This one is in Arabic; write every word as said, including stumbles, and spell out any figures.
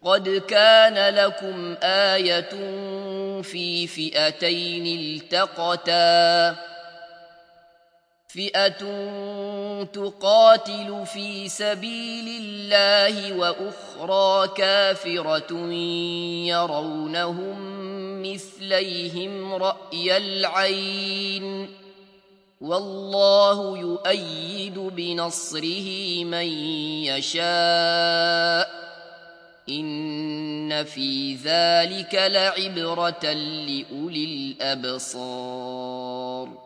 قد كان لكم آية في فئتين التقتا فئة تقاتل في سبيل الله وأخرى كافرة يرونهم مثليهم رأي العين والله يؤيد بنصره من يشاء إن في ذلك لعبرة لأولي الأبصار.